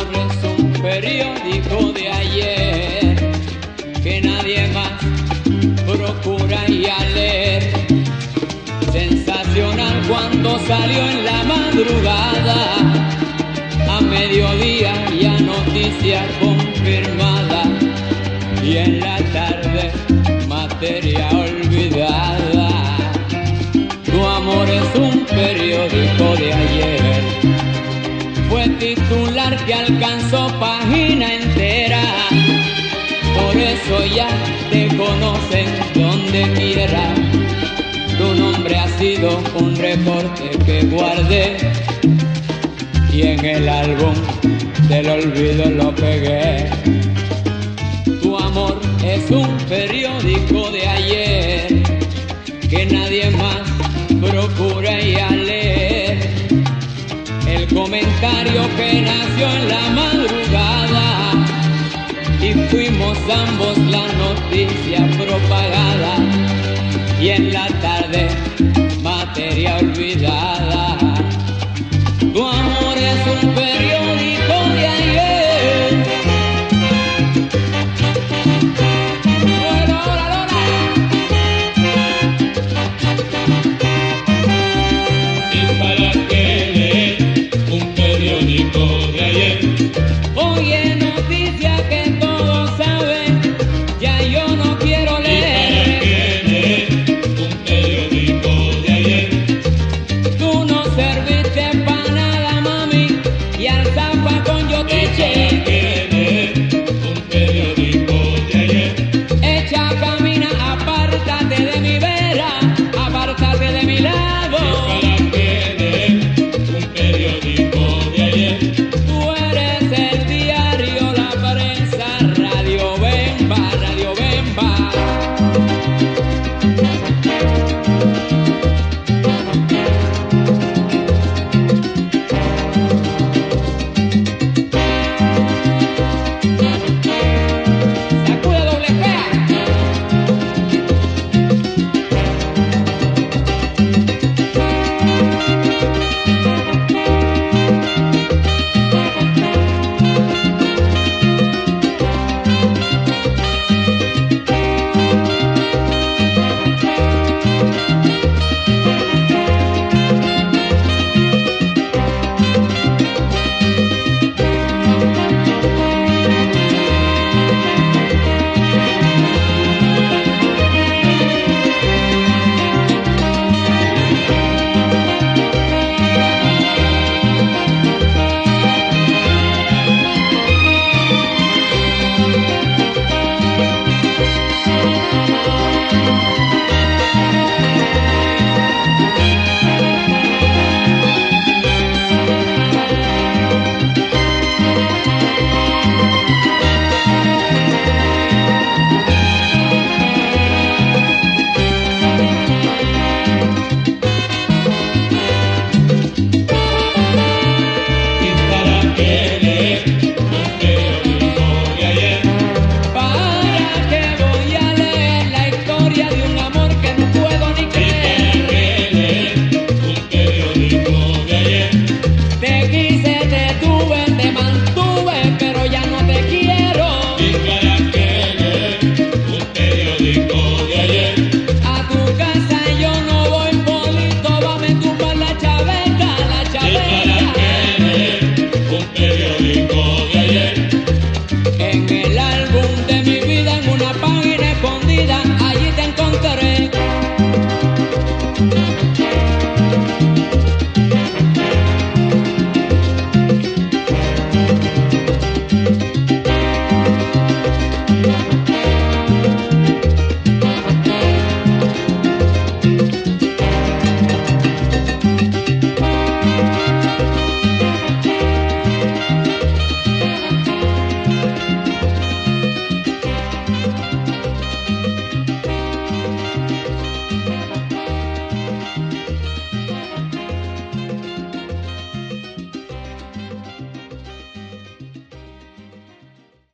es un periódico de ayer que nadie más procura ir a leer. Sensacional cuando salió en la madrugada, a mediodía ya noticia confirmada, y en la tarde materia olvidada. Tu amor es un periódico de ayer, fue titular que alcanzó página entera, por eso ya te conocen donde quiera. Tu nombre ha sido un reporte que guardé y en el álbum del olvido lo pegué. Tu amor es un periódico de ayer que nadie más procura ir a leer. El comentario que nació en la madrugada y fuimos ambos la noticia propagada, y en la tarde materia olvidada. Tu amor es un periódico de ayer. Y para que leer un periódico de ayer, Oye,